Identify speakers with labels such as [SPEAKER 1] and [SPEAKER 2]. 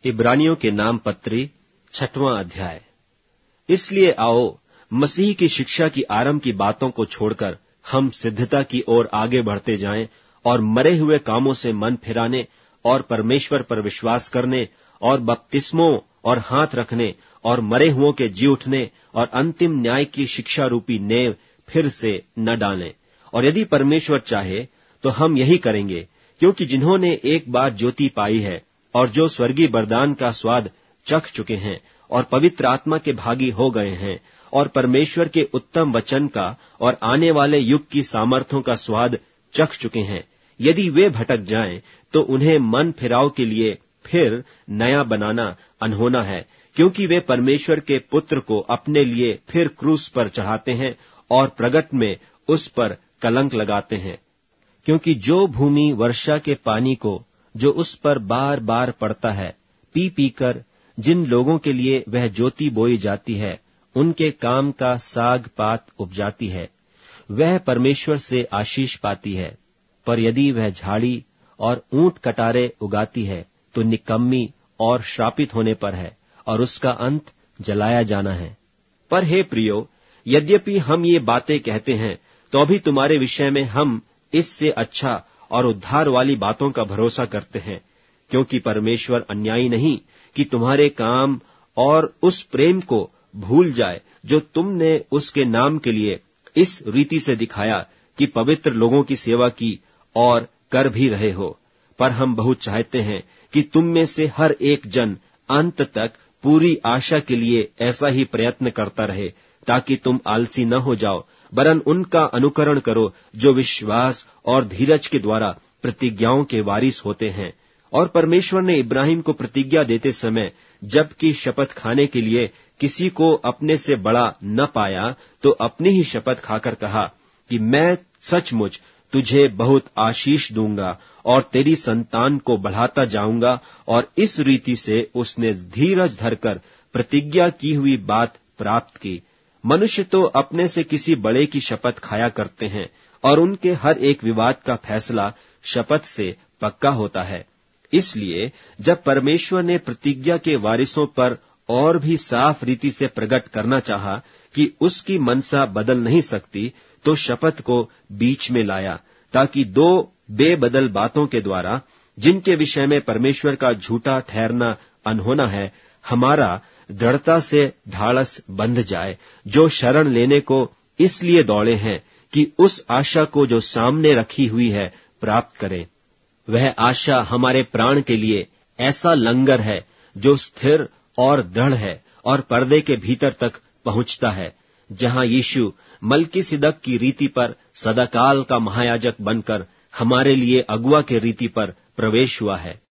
[SPEAKER 1] इब्रानियों के नाम पत्री 6वां अध्याय। इसलिए आओ, मसीह की शिक्षा की आरंभ की बातों को छोड़कर हम सिद्धता की ओर आगे बढ़ते जाएं और मरे हुए कामों से मन फिराने और परमेश्वर पर विश्वास करने और बपतिस्मों और हाथ रखने और मरे हुओं के जी उठने और अंतिम न्याय की शिक्षा रूपी नेव फिर से न डालें। और यदि परमेश्वर चाहे तो हम यही करेंगे, क्योंकि जिन्होंने एक बार ज्योति पाई है और जो स्वर्गीय वरदान का स्वाद चख चुके हैं और पवित्र आत्मा के भागी हो गए हैं और परमेश्वर के उत्तम वचन का और आने वाले युग की सामर्थ्यों का स्वाद चख चुके हैं, यदि वे भटक जाएं तो उन्हें मन फिराव के लिए फिर नया बनाना अनहोना है, क्योंकि वे परमेश्वर के पुत्र को अपने लिए फिर क्रूस पर चढ़ाते हैं और प्रगट में उस पर कलंक लगाते हैं। क्योंकि जो भूमि वर्षा के पानी को जो उस पर बार बार पड़ता है पी पीकर जिन लोगों के लिए वह ज्योति बोई जाती है उनके काम का साग पात उपजाती है, वह परमेश्वर से आशीष पाती है। पर यदि वह झाड़ी और ऊंट कटारे उगाती है तो निकम्मी और श्रापित होने पर है और उसका अंत जलाया जाना है। पर हे प्रियो, यद्यपि हम ये बातें कहते हैं तो अभी तुम्हारे विषय में हम इससे अच्छा और उद्धार वाली बातों का भरोसा करते हैं, क्योंकि परमेश्वर अन्यायी नहीं कि तुम्हारे काम और उस प्रेम को भूल जाए जो तुमने उसके नाम के लिए इस रीति से दिखाया कि पवित्र लोगों की सेवा की और कर भी रहे हो। पर हम बहुत चाहते हैं कि तुम में से हर एक जन अंत तक पूरी आशा के लिए ऐसा ही प्रयत्न करता रहे, ताकि तुम आलसी न हो जाओ, वरन उनका अनुकरण करो जो विश्वास और धीरज के द्वारा प्रतिज्ञाओं के वारिस होते हैं। और परमेश्वर ने इब्राहिम को प्रतिज्ञा देते समय जबकि शपथ खाने के लिए किसी को अपने से बड़ा न पाया, तो अपनी ही शपथ खाकर कहा कि मैं सचमुच तुझे बहुत आशीष दूंगा और तेरी संतान को बढ़ाता जाऊंगा। और इस रीति से उसने धीरज धरकर प्रतिज्ञा की हुई बात प्राप्त की। मनुष्य तो अपने से किसी बड़े की शपथ खाया करते हैं और उनके हर एक विवाद का फैसला शपथ से पक्का होता है। इसलिए जब परमेश्वर ने प्रतिज्ञा के वारिसों पर और भी साफ रीति से प्रकट करना चाहा कि उसकी मनसा बदल नहीं सकती, तो शपथ को बीच में लाया, ताकि दो बेबदल बातों के द्वारा, जिनके विषय में परमेश्वर का झूठा ठहरना अनहोना है, हमारा दृढ़ता से ढाढ़स बंध जाए, जो शरण लेने को इसलिए दौड़े हैं कि उस आशा को जो सामने रखी हुई है प्राप्त करें। वह आशा हमारे प्राण के लिए ऐसा लंगर है जो स्थिर और दृढ़ है और पर्दे के भीतर तक पहुंचता है, जहां यीशु मलकीसिदक की रीति पर सदाकाल का महायाजक बनकर हमारे लिए अगुआ के रीति पर प्रवेश हुआ है।